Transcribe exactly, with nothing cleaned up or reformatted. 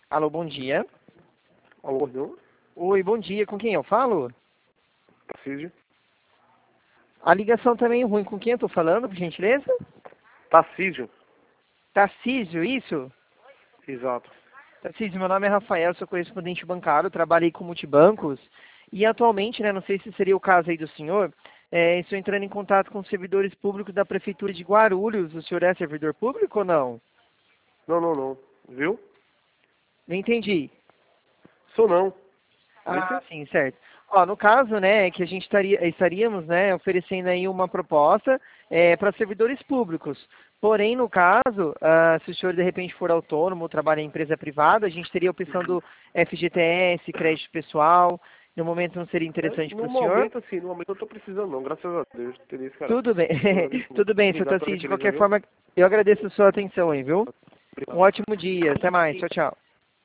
Alô, bom dia. Alô, Gordão? Oi, bom dia. Com quem eu falo? Tarcísio? A ligação também é ruim. Com quem eu tô falando, por gentileza? Tarcísio? Tarcísio, isso? Exato. Tarcísio, meu nome é Rafael, sou correspondente bancário, trabalhei com multibancos e atualmente, né, não sei se seria o caso aí do senhor, é, estou entrando em contato com os servidores públicos da Prefeitura de Guarulhos. O senhor é servidor público ou não? Não, não, não. Viu? Não entendi. Sou não. Ah, Disse? sim, certo. Ó, no caso, né, que a gente estaria, estaríamos, né, oferecendo aí uma proposta é, para servidores públicos. Porém, no caso, ah, se o senhor de repente for autônomo ou trabalha em empresa privada, a gente teria a opção do F G T S, crédito pessoal. No momento não seria É, interessante para no o senhor? momento, assim, no momento eu tô precisando não, graças a Deus. Teria esse cara. Tudo bem. Eu agradeço muito. Tudo bem, seu Obrigado pela Tarcísio. De referência, qualquer viu? forma, eu agradeço a sua atenção aí, viu? Um Obrigado. ótimo dia. Até mais. Tchau, tchau.